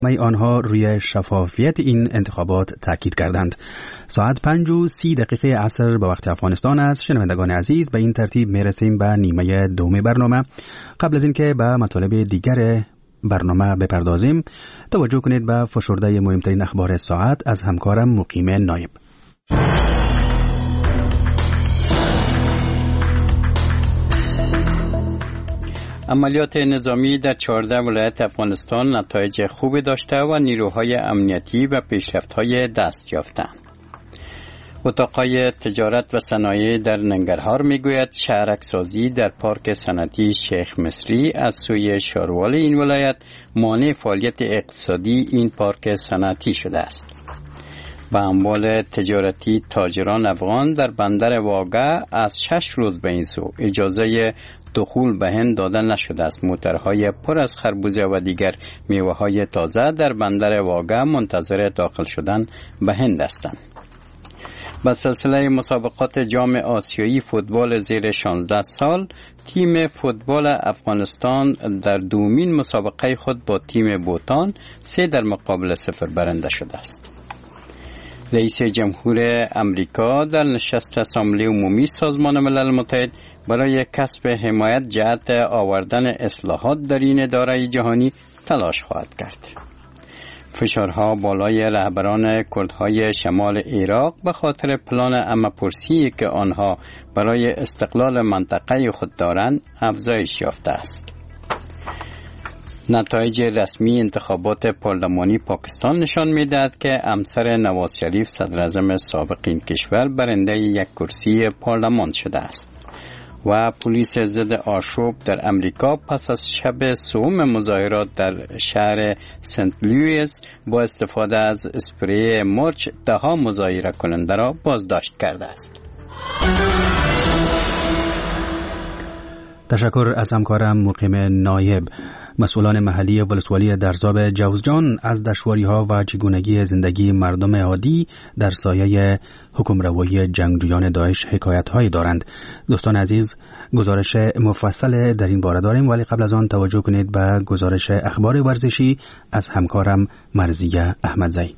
آنها روی شفافیت این انتخابات تاکید کردند. ساعت 5:30 عصر به وقت افغانستان است. شنوندگان عزیز، به این ترتیب میرسیم به نیمه دوم برنامه. قبل از اینکه به مطالب دیگر برنامه بپردازیم، توجه کنید به فشرده مهمترین اخبار ساعت از همکارم مقیم نایب. عملیات نظامی در 14 ولایت افغانستان نتایج خوبی داشته و نیروهای امنیتی و پیشرفت‌های دست یافتند. اتاق‌های تجارت و صنایع در ننگرهار میگوید شهرک‌سازی در پارک صنعتی شیخ مصری از سوی شاروال این ولایت مانع فعالیت اقتصادی این پارک صنعتی شده است. به اموال تجارتی تاجران افغان در بندر واقع از 6 روز به این سو اجازه دخول به هند داده نشده است. موترهای پر از خربوزه و دیگر میوه‌های تازه در بندر واقع منتظر داخل شدن به هند هستند. به سلسله مسابقات جام آسیایی فوتبال زیر 16 سال، تیم فوتبال افغانستان در دومین مسابقه خود با تیم بوتان 3-0 برنده شده است. رئیس جمهور امریکا در نشست اسامبله عمومی سازمان ملل متحد برای کسب حمایت جهت آوردن اصلاحات در این اداره جهانی تلاش خواهد کرد. فشارها بالای رهبران کردهای شمال عراق به خاطر پلان امه‌پرسی که آنها برای استقلال منطقه خود دارند افزایش یافته است. نتایج رسمی انتخابات پارلمانی پاکستان نشان می‌دهد که همسر نواز شریف صدراعظم سابق این کشور برنده یک کرسی پارلمان شده است. و پلیس ضد آشوب در امریکا پس از شب سوم مظاهرات در شهر سنت لوئیس با استفاده از اسپری مارچ 10 مظاهره کننده را بازداشت کرده است. تشکر از همکارم مقیم نایب. مسئولان محلی ولسوالی درزاب جوزجان از دشواری‌ها و چگونگی زندگی مردم عادی در سایه حکمروایی جنگجویان داعش حکایت‌هایی دارند. دوستان عزیز، گزارش مفصل در این باره داریم، ولی قبل از آن توجه کنید به گزارش اخبار ورزشی از همکارم مرزیه احمدزی.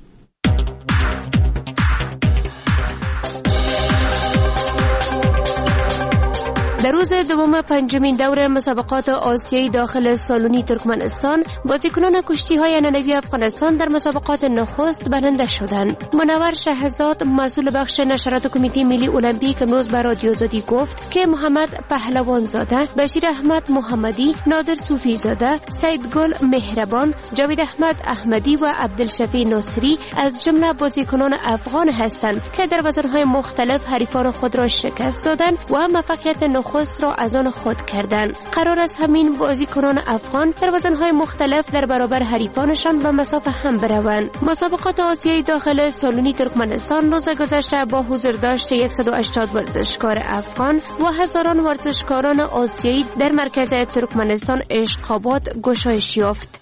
در روز دوم پنجمین دور مسابقات آسیایی داخل سالونی ترکمنستان، بازیکنان کشتی‌های ننوی افغانستان در مسابقات نخست برنده شدند. منور شهزاد، مسئول بخش نشرات کمیته ملی المپیک، امروز به رادیو آزادی گفت که محمد پهلوان زاده، بشیر احمد محمدی، نادر صوفی زاده، سید گل مهربان، جاوید احمد احمدی و عبدالشفیع ناصری از جمله بازیکنان افغان هستند که در وزن‌های مختلف حریفان خود را شکست دادند و موفقیت نخست را از آن خود کردند. قرار است همین بازیکنان افغان در وزن‌های مختلف در برابر حریفانشان به مسافه هم بروند. مسابقات آسیایی داخل سالونی ترکمنستان روز گذشته با حضور داشت 180 ورزشکار افغان و هزاران ورزشکاران آسیایی در مرکز ترکمنستان اشقاباد گشایش یافت.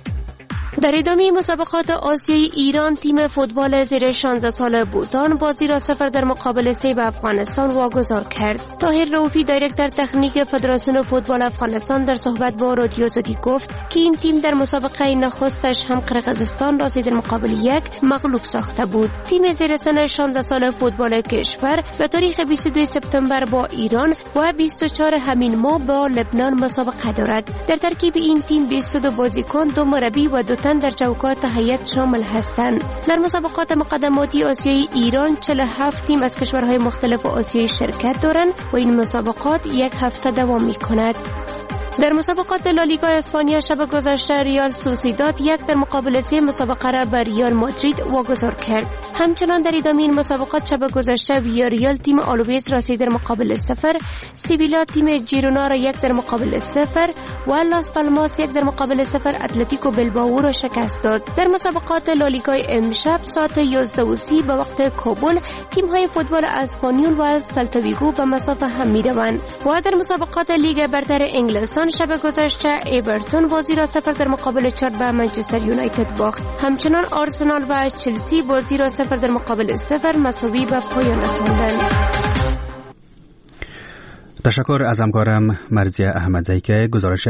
در ادامه مسابقات آسیایی ایران تیم فوتبال زیر 16 سال بوتان بازی را 0 در مقابل 3 به افغانستان واگذار کرد. طاهر رؤوفی دایرکتور تکنیک فدراسیون فوتبال افغانستان در صحبت با رادیو آزادی گفت که این تیم در مسابقه نخستش هم قرقیزستان را 3 در مقابل 1 مغلوب ساخته بود. تیم زیر سن 16 سال فوتبال کشور به تاریخ 22 سپتامبر با ایران و 24 همین ماه با لبنان مسابقه دارد. در ترکیب این تیم 22 بازیکن، 2 مربی و 2 تن در چوکات هیئت شامل هستند. در مسابقات مقدماتی آسیایی ایران 47 تیم از کشورهای مختلف آسیایی شرکت دارند و این مسابقات 1 هفته دوام می‌کند. در مسابقات لالیگا اسپانیا شب گذشته ریال سوسیداد 1 در مقابل 3 مسابقه را بر ریال مادرید واگذار کرد. همچنان در ادامه این مسابقات شب گذشته ویاریال تیم آلویز را 3 در مقابل 0، سیویلا تیم جیرونا را 1 در مقابل 0 و لاس پالماس 1 در مقابل 0 اتلتیکو بلبائو را شکست داد. در مسابقات لالیگای امشب ساعت 11:30 به وقت کابل تیم‌های فوتبال اسپانیول و سلتا به مسافه هم می‌روند. و در مسابقات لیگ برتر انگلستان شب گذشته ایورتون بازی را 0 در مقابل 4 به منچستر یونایتد باخت. همچنان آرسنال و چلسی بازی را 0 در مقابل 0 مساوی به پایان رساندند. تشکر از همکارم مرزی احمدزی که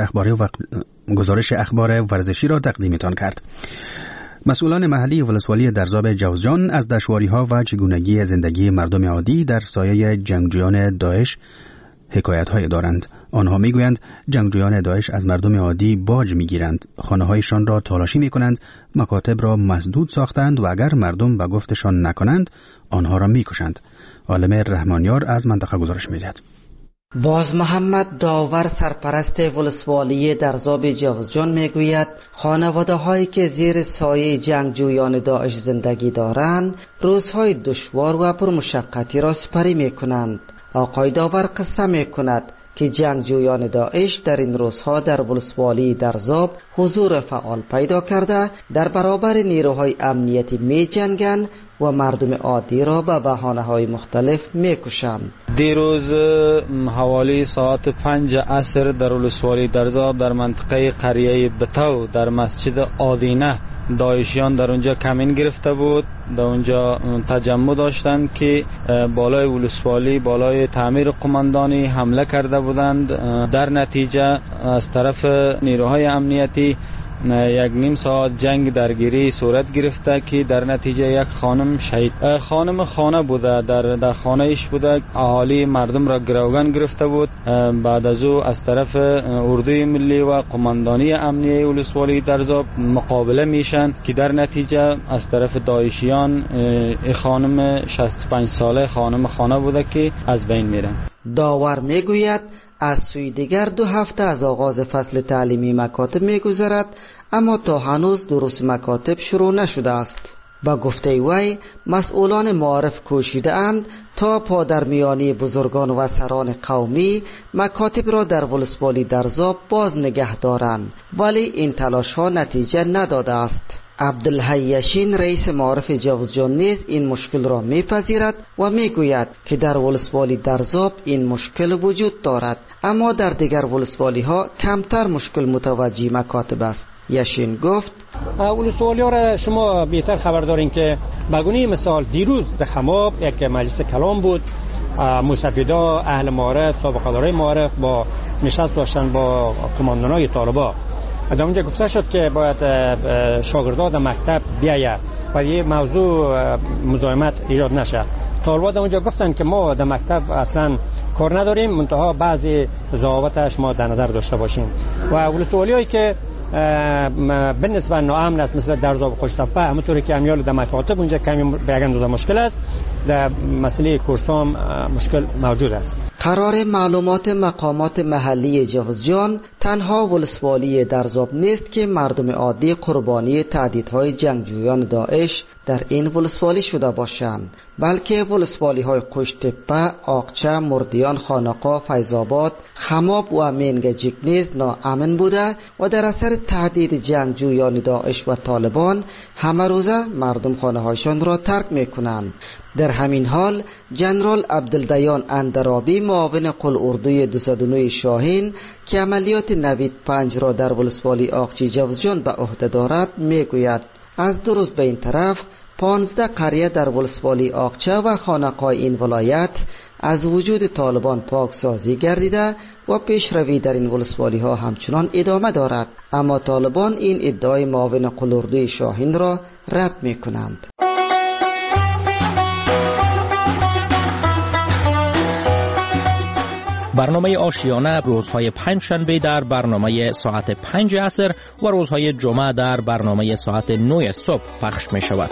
گزارش اخبار ورزشی را تقدیمتان کرد. مسئولان محلی ولسوالی درزاب جوزجان از دشواری‌ها و چگونگی زندگی مردم عادی در سایه جنگجویان داعش حکایت‌های دارند. آنها میگویند جنگجویان داعش از مردم عادی باج میگیرند، خانه‌هایشان را تالاشی میکنند، مکاتب را مسدود ساختند و اگر مردم به گفتشان نکنند آنها را میکشند. عالم رحمانیار از منطقه گزارش می‌دهد. باز محمد داور سرپرست ولسوالی درزاب جوزجان میگوید خانواده هایی که زیر سایه جنگجویان داعش زندگی دارند روزهای دشوار و پرمشقتی را سپری میکنند. آقای داور قصه میکند که جنگجویان داعش در این روزها در ولسوالی درزاب حضور فعال پیدا کرده در برابر نیروهای امنیتی می جنگند و مردم عادی را به بهانه‌های مختلف میکشند. دیروز حوالی ساعت 5 عصر در ولسوالی درزاب در منطقه قریه بتو در مسجد آدینه داعشیان در اونجا کمین گرفته بود. در اونجا تجمع داشتند که بالای ولسوالی، بالای تعمیر قماندانی حمله کرده بودند. در نتیجه از طرف نیروهای امنیتی 1.5 ساعت جنگ درگیری صورت گرفته که در نتیجه یک خانم شهید. خانم خانه بوده، در خانه ایش بوده، اهالی مردم را گروگان گرفته بود. بعد از او از طرف اردوی ملی و قماندانی امنیه ولسوالی درزاب مقابله میشن که در نتیجه از طرف داعشیان خانم 65 ساله خانم خانه بوده که از بین میرن. داور میگوید از سوی دیگر 2 هفته از آغاز فصل تعلیمی مکاتب میگذرد، اما تا هنوز دروس مکاتب شروع نشده است. با گفته وی مسئولان معارف کوشیده اند تا پادرمیانی بزرگان و سران قومی مکاتب را در ولسوالی درزاب باز نگه دارند، ولی این تلاش ها نتیجه نداده است. عبدالحیشین رئیس معارف جوزجان نیز این مشکل را میپذیرد و میگوید که در ولسوالی درزاب این مشکل وجود دارد، اما در دیگر ولسوالی ها کمتر مشکل متوجه مکاتب است. یشین گفت ولسوالی ها را شما بهتر خبر دارین که بگونه مثال دیروز در خماب یک مجلس کلام بود، مستفیدا اهل معارف سابقه‌دارای معارف با نشست داشتن با قماندانای طالبان. در اونجا گفته شد که باید شاگردان مکتب بیاید و یه موضوع مزاحمت ایجاد نشه. طالبان در اونجا گفتن که ما در مکتب اصلا کار نداریم، منتها بعضی ضوابطش ما در نظر داشته باشیم. و ولسوالیایی که بالنسبه ناامن است مثل درزاب خوشتپه، همونطوری که امیال در مکاتب اونجا کمی به یک اندازه مشکل است، در مسئله کورسام مشکل موجود است. قرار معلومات مقامات محلی جوزجان تنها ولسوالی درزاب نیست که مردم عادی قربانی تهدیدهای جنگجویان داعش در این ولسوالی شده باشند، بلکه ولسوالی های قشتپه، آقچه، مردیان، خانقاه، فیض‌آباد، خماب و مینگجیک نیز ناامن بوده و در اثر تهدید جنگجویان داعش و طالبان همه روزه مردم خانه‌هایشان را ترک می‌کنند. در همین حال جنرال عبدالدیان اندرابی معاون قل اردوی 209 شاهین که عملیات نوید 5 را در ولسوالی آقچی جوزجان به عهده دارد میگوید از 2 روز به این طرف 15 قریه در ولسوالی آقچه و خانقاه این ولایت از وجود طالبان پاکسازی گردیده و پیشروی در این ولسوالی ها همچنان ادامه دارد، اما طالبان این ادعای معاون قل اردوی شاهین را رد می کنند. برنامه آشیانه روزهای 5 شنبه در برنامه ساعت 5 عصر و روزهای جمعه در برنامه ساعت 9 صبح پخش می شود.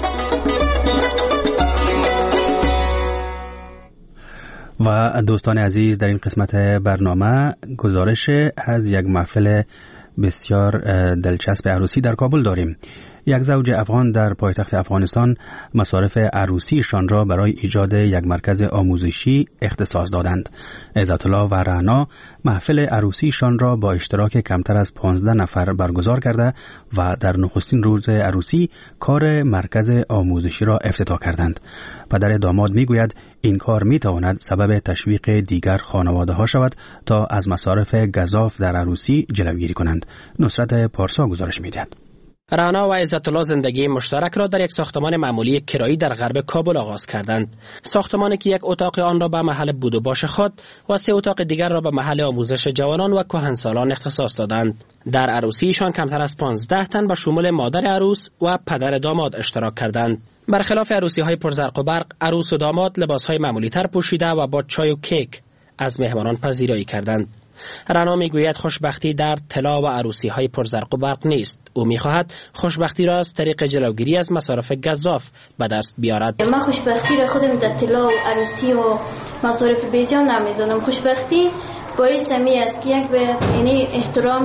و دوستان عزیز، در این قسمت برنامه گزارش از یک محفل بسیار دلچسب عروسی در کابل داریم. یک زوج افغان در پایتخت افغانستان مصارف عروسیشان را برای ایجاد یک مرکز آموزشی اختصاص دادند. عزت الله و رعنا محفل عروسیشان را با اشتراک کمتر از 15 نفر برگزار کرده و در نخستین روز عروسی کار مرکز آموزشی را افتتاح کردند. پدر داماد میگوید این کار میتواند سبب تشویق دیگر خانواده ها شود تا از مصارف گزاف در عروسی جلوگیری کنند. نصرت پارسا گزارش میدهد. رانا و عزت الله زندگی مشترک را در یک ساختمان معمولی کرایی در غرب کابل آغاز کردند. ساختمانی که یک اتاق آن را به محل بود و باش خود و 3 اتاق دیگر را به محل آموزش جوانان و کهنسالان اختصاص دادند. در عروسیشان کمتر از 15 تن به شمول مادر عروس و پدر داماد اشتراک کردند. برخلاف عروسی‌های پرزرق و برق، عروس و داماد لباس‌های معمولی‌تر پوشیده و با چای و کیک از مهمانان پذیرایی کردند. رانا میگوید خوشبختی در طلا و عروسی‌های پرزرق و برق نیست. او می‌خواهد خوشبختی را از طریق جلوگیری از مصارف گزاف به دست بیارد. من خوشبختی را خودم در طلا و عروسی و مصارف بیجان نمی‌دونم. خوشبختی باعث می است که یک یعنی احترام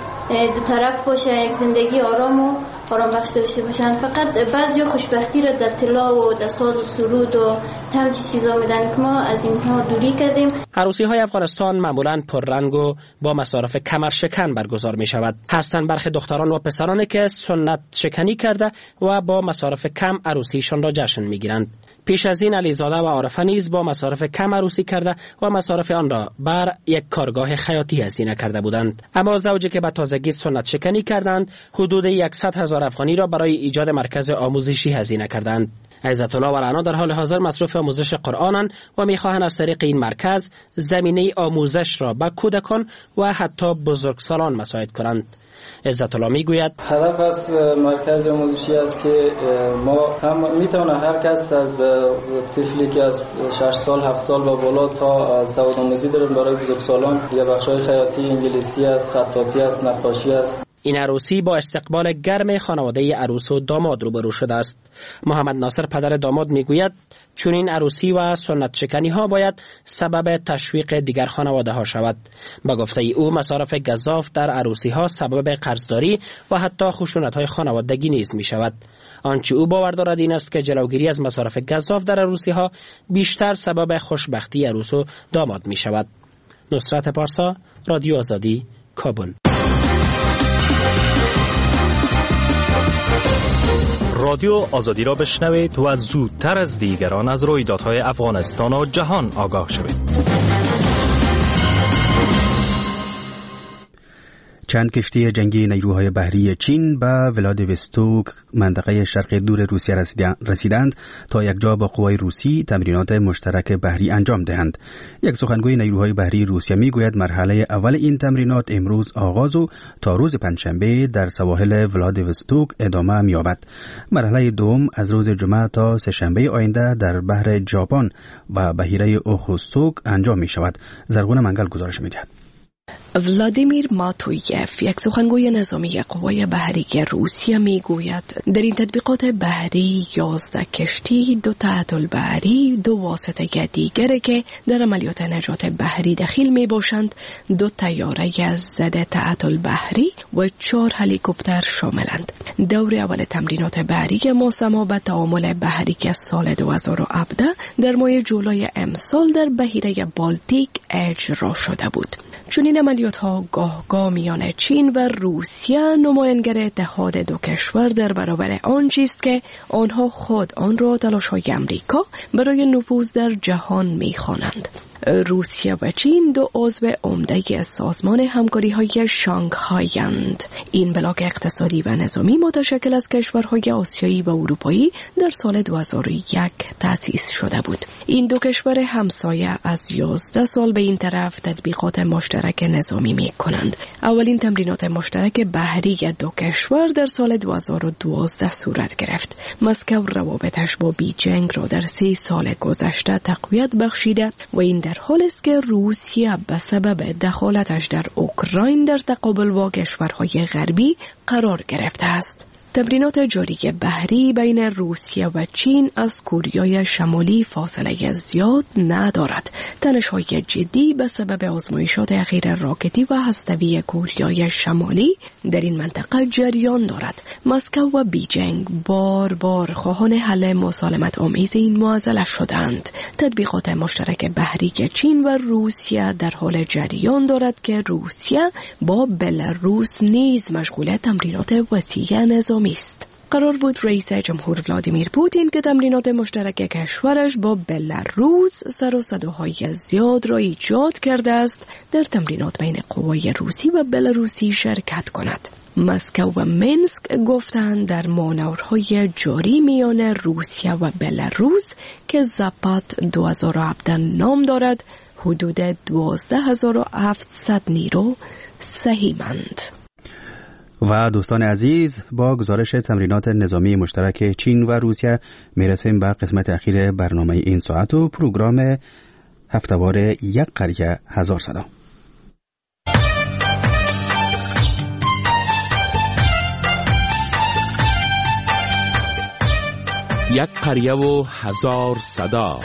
دو طرف باشه، یک زندگی آرام بخش داشته باشن. فقط بعضی خوشبختی را در طلا و در ساز و سرود و همچین چیزا میدن که ما از اینها دوری کردیم. عروسی‌های افغانستان معمولاً پررنگ و با مصارف کمرشکن برگزار می شود. هستند برخی دختران و پسرانی که سنت شکنی کرده و با مصارف کم عروسیشان را جشن می گیرند. پیش از این علیزاده و عارفه نیز با مصارف کم عروسی کرده و مصارف آن را بر یک کارگاه خیاطی هزینه کرده بودند. اما زوجی که به تازگی سنت شکنی کردند حدود 100,000 افغانی را برای ایجاد مرکز آموزشی هزینه کردند. عزت الله و رانا در حال حاضر مصروف آموزش قرآنند و می‌خواهند از طریق این مرکز زمینه آموزش را به کودکان و حتی بزرگسالان مساعد کنند. عزت الله میگوید هدف از مرکز آموزشی است که ما هم میتونه هر کس از طفلی که از 6 سال 7 سال و بالا تا سوادآموزی داریم برای بزرگسالان، یا بخش‌های خیاطی، انگلیسی است، خطاطی است، نقاشی است. این عروسی با استقبال گرم خانواده عروس و داماد روبرو شده است. محمد ناصر پدر داماد میگوید چون این عروسی و سنت شکنی ها باید سبب تشویق دیگر خانواده ها شود. با گفته او مصارف گزاف در عروسی ها سبب قرضداری و حتی خشونت های خانوادگی نیز می شود. آنچه او باور دارد این است که جلوگیری از مصارف گزاف در عروسی ها بیشتر سبب خوشبختی عروس و داماد می شود. نصرت پارسا، رادیو آزادی، کابل. رادیو آزادی را بشنوید و زودتر از دیگران از رویدادهای افغانستان و جهان آگاه شوید. چند کشتی جنگی نیروهای بحری چین به ولادیوستوک منطقه شرق دور روسیه رسیدند تا یکجا با قوای روسی تمرینات مشترک بحری انجام دهند. یک سخنگوی نیروهای بحری روسیه میگوید مرحله اول این تمرینات امروز آغاز و تا روز پنجشنبه در سواحل ولادیوستوک ادامه می‌یابد. مرحله دوم از روز جمعه تا سه‌شنبه آینده در بحر ژاپن و بحیره اوخوستوک انجام می‌شود. زرغون منگل گزارش می‌دهد. ولادیمیر ماتویف، یک سخنگوی نظامی قوای بحری روسیه میگوید در این تطبیقات بحری 11 کشتی، 2 تعادل بحری، 2 واسطه دیگر که در عملیات نجات بحری دخیل می باشند، 2 طیاره ضد تعادل بحری و 4 هلیکوپتر شاملند. دور اول تمرینات بحری موسما به تعامل بحری که سال 2017 در ماه جولای امسال در بحیره بالتیک اجرا شده بود. چنین عملیات ها گاه میان چین و روسیه نمایانگر اتحاد دو کشور در برابر آن چیست که آنها خود آن را تلاش‌های امریکا برای نفوذ در جهان می‌خوانند. روسیه و چین 2 عضو عمده سازمان همکاری‌های شانگهای‌اند. این بلاک اقتصادی و نظامی متشکل از کشورهای آسیایی و اروپایی در سال 2001 تأسیس شده بود. این 2 کشور همسایه از 11 سال به این طرف تطبیقات مشترک نظامی می‌کنند. اولین تمرینات مشترک بحری 2 کشور در سال 2012 صورت گرفت. مسکو روابطش با بیجینگ را در 3 سال گذشته تقویت بخشیده و این در حال است که روسیه به سبب دخالتش در اوکراین در تقابل با کشورهای غربی قرار گرفته است. تمرینات جاری بحری بین روسیه و چین از کوریای شمالی فاصله زیاد ندارد. تنش‌های جدی به سبب آزمایشات اخیر راکتی و هسته‌ای کوریای شمالی در این منطقه جریان دارد. مسکو و بیجینگ بار خواهان حل مسالمت آمیز این معضله شدند. تطبیقات مشترک بحری چین و روسیه در حال جریان دارد که روسیه با بلاروس نیز مشغول تمرینات وسیع نظامی است. قرار بود رئیس جمهور ولادیمیر پوتین که تمرینات مشترک کشورش با بلاروس سر و صداهای زیاد را ایجاد کرده است در تمرینات بین قوای روسی و بلاروسی شرکت کند. مسکو و منسک گفتند در مانورهای جاری میان روسیه و بلاروس که زاپاد 2017 نام دارد حدود 12700 نیرو سهیمند. و دوستان عزیز، با گزارش تمرینات نظامی مشترک چین و روسیه میرسیم به قسمت اخیر برنامه این ساعت و پروگرام هفتهوار یک قریه هزار صدا. یک قریه و هزار صدا.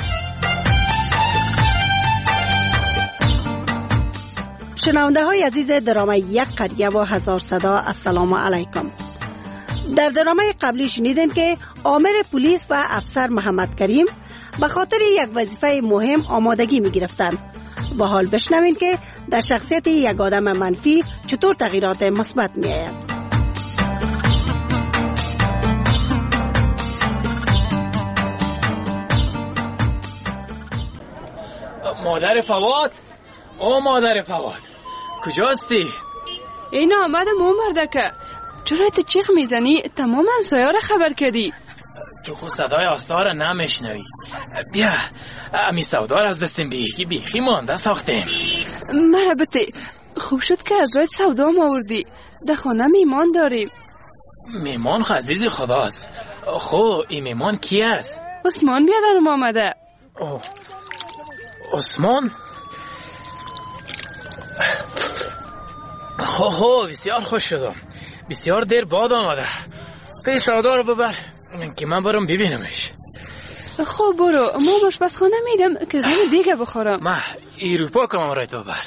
شنونده های عزیز درامه یک قریه و هزار صدا، السلام علیکم. در درامه قبلی شنیدیم که آمر پلیس و افسر محمد کریم به خاطر یک وظیفه مهم آمادگی می گرفتند و حال بشنوین که در شخصیت یک آدم منفی چطور تغییرات مثبت می آید. مادر فواد، او مادر فواد، کجاستی؟ این آمدم او مردکه. چرا تو چیخ میزنی؟ تمام همسایه را خبر کردی؟ تو خود صدای آستا را نمیشنوی. بیا، امی سودار از دستم بیخی مانده ساختیم. مرحبته، خوب شد که از رایت سودا ما آوردی. در خانه میمان داریم. میمان عزیز خداست. خو این میمان کی است؟ عثمان بیادرم آمده. عثمان؟ خو بسیار خوش شدم. بسیار دیر بعد آمده. که سودا رو ببر که من برم ببینمش. خب برو، ما آشپزخانه میرم که غذای دیگه بخورم. ما ایروپا کنم رای تو ببر.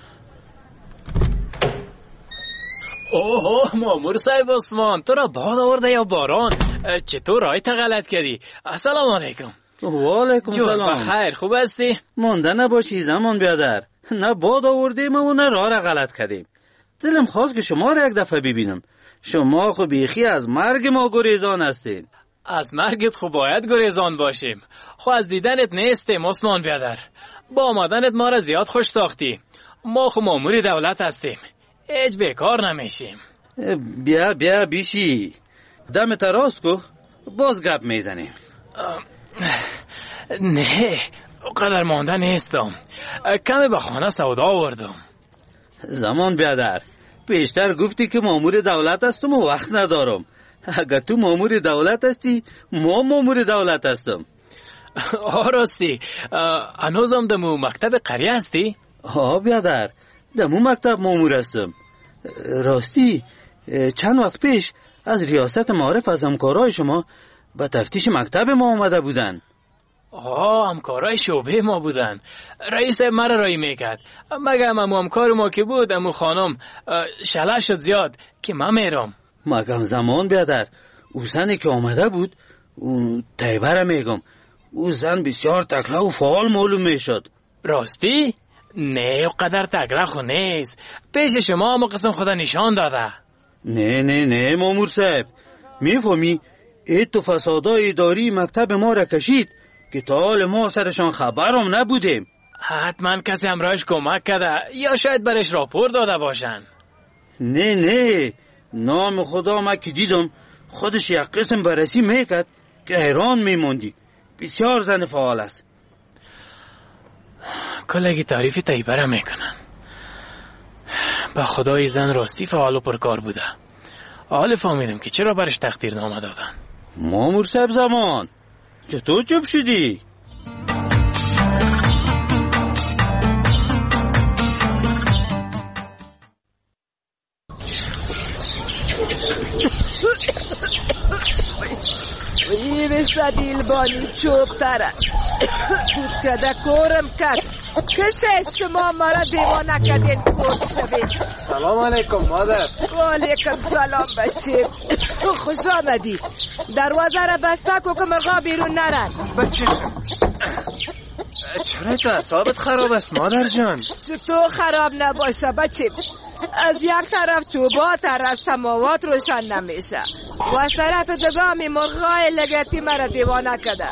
اوه مامور صاحب عثمان، تو را باد آورده یا باران؟ چطور رایت غلط کردی؟ السلام علیکم. و علیکم سلام. بخیر، خوب هستی؟ مانده نباشی زمان بیادر. نه باد آوردیم و نه راه را غلط کردیم. دلم خواست که شما را یک دفعه ببینم. شما خو بیخی از مرگ ما گریزان هستین. از مرگت خو باید گریزان باشیم. خو از دیدنت نیستیم عثمان بیادر. با آمدنت ما را زیاد خوش ساختی. ما خو ماموری دولت هستیم، هیچ بیکار نمیشیم. بیا بیشی دم تراست کو باز گپ میزنیم. نه قدر مانده نیستم، کمی به خانه سودا آوردم. زمان بیادر، پیشتر گفتی که مامور دولت هستم و وقت ندارم. اگر تو مامور دولت هستی ما مامور دولت هستم. راستی هنوزم دمو مکتب قریه هستی؟ بیادر، دمو مکتب مامور هستم. راستی چند وقت پیش از ریاست معارف از همکارای شما به تفتیش مکتب ما آمده بودن. همکارای شعبه ما بودن. رئیس مرا رای میکرد، مگه همکار ما که بود امو خانم شله شد زیاد که من میرم. مگم زمان بیادر، او زنی که آمده بود تیبره میگم، او زن بسیار تکله و فعال معلوم میشد. راستی؟ نه قدر تکله خو نیست، پیش شما هم قسم خدا نشان داده. نه مامور صاحب، میفهمی ایت و فسادای اداری مکتب ما را کشید که تا حال ما سرشان خبرم نبودیم. حتما کسی همراهش کمک کرده یا شاید برش راپور داده باشن. نه نام خدا، ما که دیدم خودش یک قسم بررسی میکرد که حیران میموندی. بسیار زن فعال است. کلگی تعریف طیبه میکنن. با خدای زن راستی فعال و پرکار بوده. حال فهمیدم که چرا برش تقدیر نامه دادن. مامور صاحب زمان، چطور چوب شدی؟ این سدیل بانی چوب تره تدکورم کرد کشه شما مرا دیوانه کردین کود شوید. سلام علیکم مادر. و علیکم سلام بچه، خوش آمدی. دروازه را بسته کو که مرغا بیرون نرن. بچه چرا تو اعصابت خراب است مادر جان؟ چطور خراب نباشه بچه؟ از یک طرف چوبات از سماوات روشن نمیشه و از طرف دگامی مرغای لگتی مرا دیوانه کرده.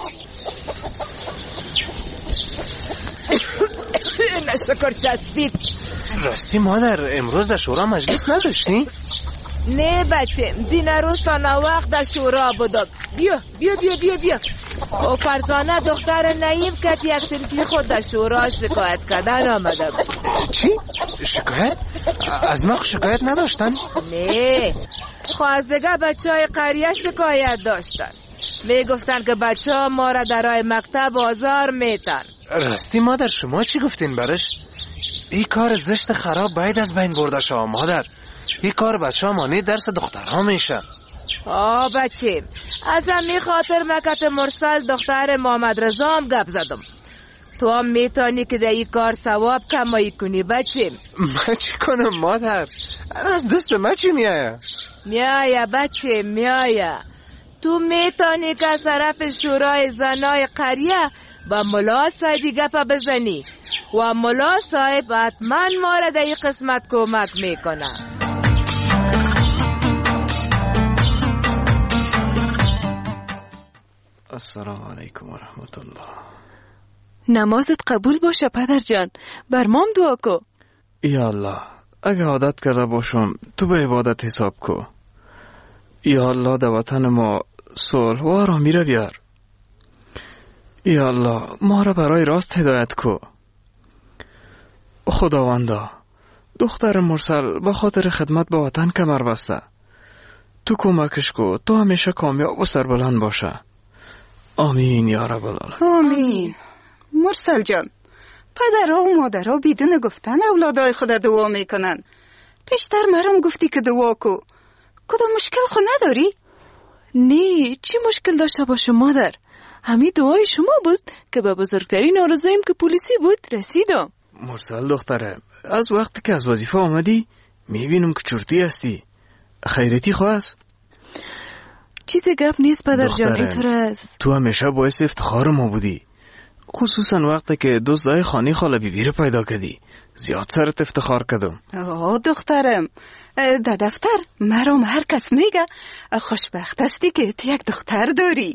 نشکر چسبید. راستی مادر، امروز در شورا مجلس نداشتی؟ نه بچه دین روز تا نوقت در شورا بودم. بیا بیا بیا بیا بیا. و فرزانه دختر نایب که یک سلفی خود در شورا شکایت کردن آمده بود. چی؟ شکایت؟ از ما شکایت نداشتن؟ نه خوازدگه بچه های قریه شکایت داشتن. می گفتن که بچه ها ما را در راه مکتب آزار میتن. راستی مادر شما چی گفتین برش؟ این کار زشت خراب باید از بین برده شما مادر. این کار بچه ها مانع درس دخترها میشه. بچه از همین خاطر مکت مرسل دختر محمد رضا هم گپ زدم. تو هم میتونی که در این کار ثواب کمایی کنی بچه. من چی کنم مادر؟ از دست من چی میایه؟ میایه بچه میایه. تو میتونی که از طرف شورای زنای قریه با ملا صاحبی گپ بزنی و ملا صاحب حتما ما را در این قسمت کمک میکنه. السلام علیکم و رحمت الله. نمازت قبول باشه پدر جان، بر مام دعا کو. یا الله اگه عادت کرده باشم تو به عبادت حساب کو. یا الله در وطن ما صلح و آرامی را بیار. یا الله ما را برای راست هدایت کو. خداوندا دختر مرسل به خاطر خدمت به وطن کمر بسته. تو کمکش کو تو همیشه کامیاب و سربلند باشه. آمین یا رب العالمین. آمین. مرسل جان پدرها و مادرها بدون گفتن اولادای خود دعا میکنن. پیشتر مرم گفتی که دعا کو. کدام مشکل خود نداری؟ نه چی مشکل داشته باشه مادر؟ همین دعای شما بود که به بزرگترین آرزویم که پلیسی بود رسیدم. مرسل دختره از وقتی که از وظیفه آمدی میبینم که چرتی هستی. خیرتی خواست؟ چیز گپ نیست پدر جان اینطور است. تو همیشه باعث افتخار ما بودی، خصوصا وقتی که دزدای خانی خاله بیبی رو پیدا کردی. زیاد سرت افتخار کردم. دخترم در دفتر مرام هر کس میگه خوشبخت هستی که تو یک دختر داری.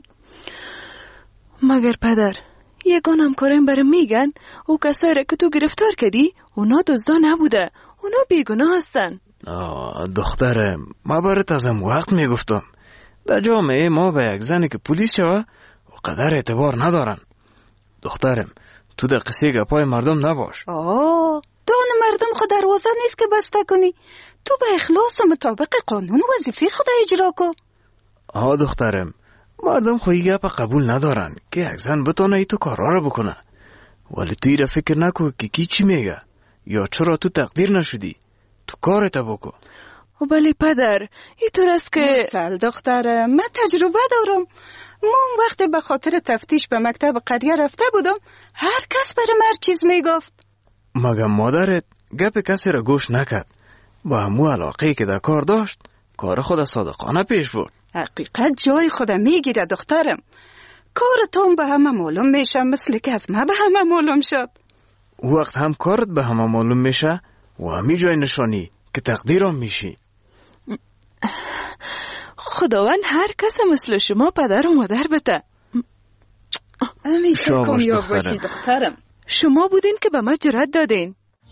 مگر پدر یگان همکارم برام میگن او کسایی را که تو گرفتار کردی اونا دزدا نبوده، اونا بیگناه هستن. دخترم ما برات ازم وقت میگفتم در جامعه ما به یک زنی که پلیس شوه و قدر اعتبار ندارن. دخترم تو در قصه گپای مردم نباش. دان مردم خود دروازه نیست که بسته کنی. تو به اخلاص و مطابق قانون وظیفه خود اجرا کن. دخترم مردم خوی گپ قبول ندارن که یک زن بتونه ای تو کارا رو بکنه. ولی توی را فکر نکن که کی چی میگه یا چرا تو تقدیر نشدی. تو کارت بکن. ولی پدر اینطور است که مرسل دخترم من تجربه دارم. من وقتی به خاطر تفتیش به مکتب قریه رفته بودم هر کس برام هر چیز میگفت. مگه مادرت گپ کسی را گوش نکرد؟ با همو علاقه که در کار داشت کار خود صادقانه پیش برد. حقیقت جای خود میگیره دخترم. کارتون به همه معلوم میشه مثل که از ما به همه معلوم شد. وقت هم کارت به همه معلوم میشه و همی جای نشانی که تقدیرم میشی. خداوند هر کس مثل شما پدر و مادر بده. همیشه کامیاب باشی دخترم. شما بودین که به من جرأت دادین.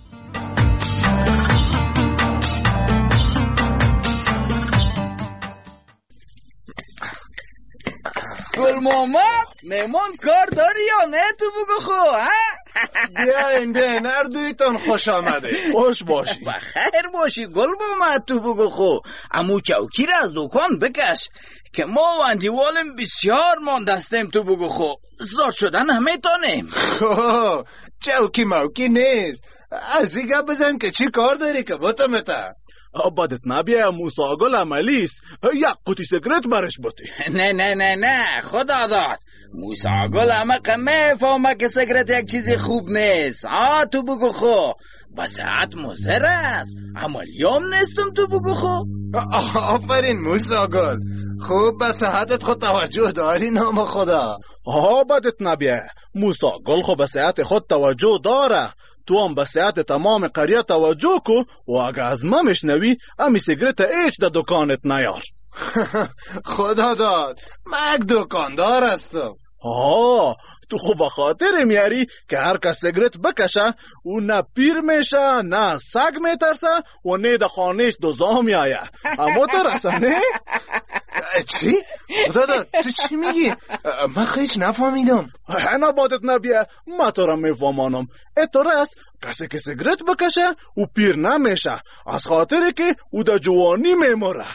گل محمد مهمان کار داری یا نه تو بگو خو بیاین هر دویتان خوش آمده. خوش باشی. بخیر باشی گل محمد تو بگو خو. امو چوکی را از دکان بکش که ما و اندیوالم بسیار ماندستیم تو بگو خو. زاد شدن همه تانیم. چوکی موکی نیست. از این گپ بزن که چی کار داری که بطمتا. بدت نبیه موسا گل عملیست. یک قوطی سیگرت برش بطی. نه خدا داد موسا گل همه قمه فهمه که سیگرت یک چیزی خوب نیست. تو بگو خو با صحت مضر است. عملیام نیستم تو بگو خو. آفرین موسا گل خوب به صحتت خود توجه داری نام خدا. بدت نبیه موسا گل خو به صحت خود توجه داره. تو هم به صحت تمام قریه توجه کو و اگه از ما مشنوی امی سیگرت ایچ در دکانت نیار. خدا داد من یک دکاندار هستم. تو خوب خاطر میاری که هر کس سیگرت بکشه او نه پیر میشه نه سگ میترسه و نه در خانهش دوزا میآیه. اما تو رسانه؟ چی؟ خدا داد تو چی میگی؟ من خیلی نفهمیدم. نه بادت نبیه، من تو را میفهمانم. تو رس کسی که سیگرت بکشه او پیر نمیشه، از خاطر که او در جوانی میموره.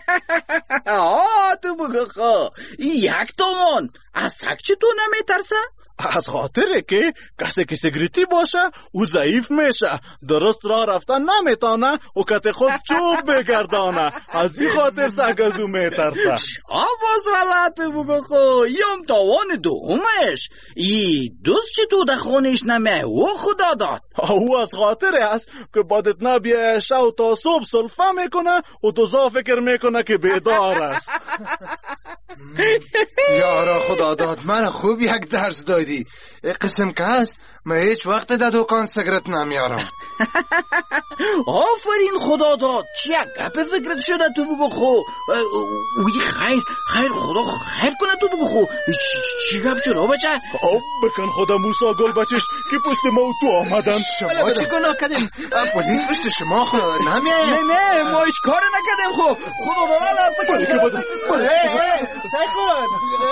تو بگو خو یک تومن از سگ چی تو نمیترسه؟ از خاطر که کسی که سیگریتی باشه او ضعیف میشه، درست راه رفتن نمیتانه و کت خود چوب بگردانه، از این خاطر سگ از او میترسه. آواز ولد بگو خو یم تاوان دومش ای دوست چی تو در خونش نمیه و خدا داد. او از خاطر است که بادت نبیه شو تا صبح سلفه میکنه و دوزا فکر میکنه که بیدار است. یارا خدا داد من خوب یک درس دادی. قسم که هست من هیچ وقت در دکان سیگرت نمیارم. آفرین خدا داد، چی یک گپ فکرت شده تو بگو خو. اوی خیر خدا خیر کنه تو بگو خو. چی گپ چرا بچه؟ بکن خدا موسی گل بچش که پشت ما تو آمدن. شما چی گناه کردیم؟ پلیس پشت شما خدا نمیایم. نه ما هیچ کار نکردیم خو. خدا داد بکن سیخون.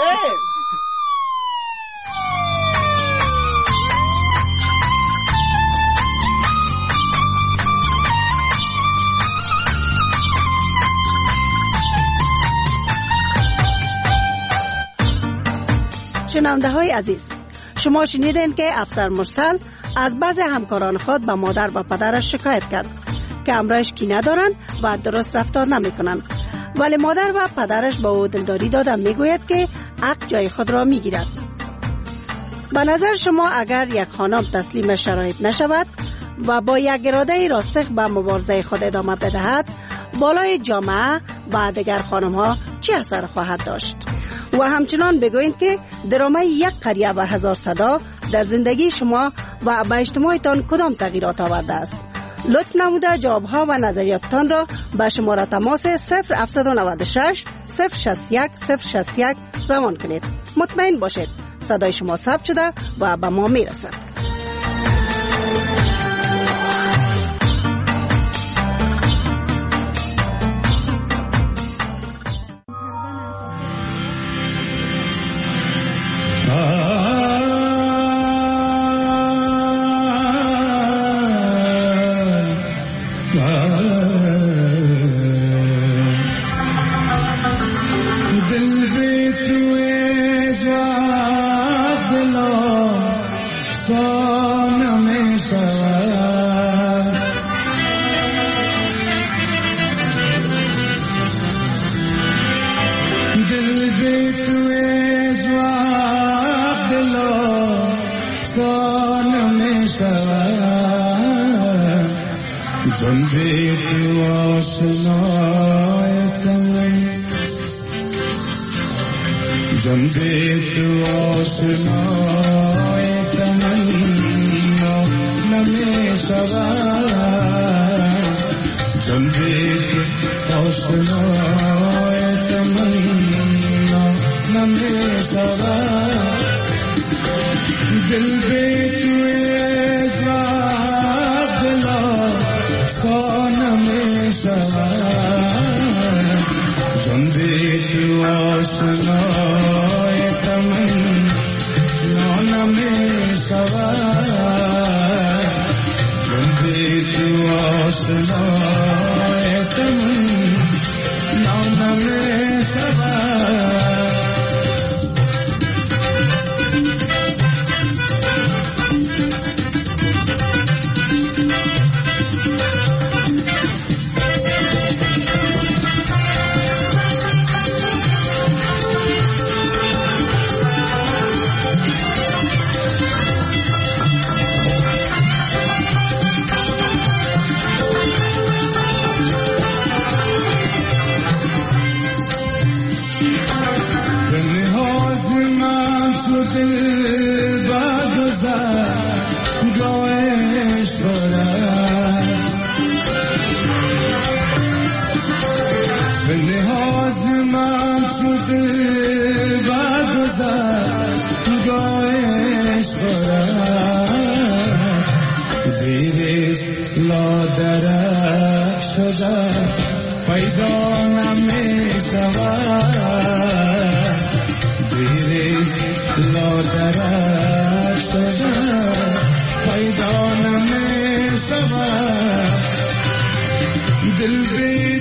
شنونده های عزیز، شما شنیدین که افسر مرسل از بعض همکاران خود به مادر و پدرش شکایت کرد که همراهش کینه دارند و درست رفتار نمی کنند، ولی مادر و پدرش با او دلداری دادن میگوید که حق جای خود را می گیرد. به نظر شما اگر یک خانم تسلیم شرایط نشود و با یک اراده راسخ به مبارزه خود ادامه بدهد، بالای جامعه و دیگر خانم ها چه اثر خواهد داشت؟ و همچنان بگویید که درامه یک قریه و هزار صدا در زندگی شما و به اجتماعتان کدام تغییرات آورده است؟ لطف نموده جوابها و نظریاتتان را به شماره تماس 0796 061 061 روان کنید. مطمئن باشید صدای شما ثبت شده و به ما میرسد. گاهش خورد دیریز لا درک شده پیدا نمی شود دیریز لا درک شده پیدا نمی شود دل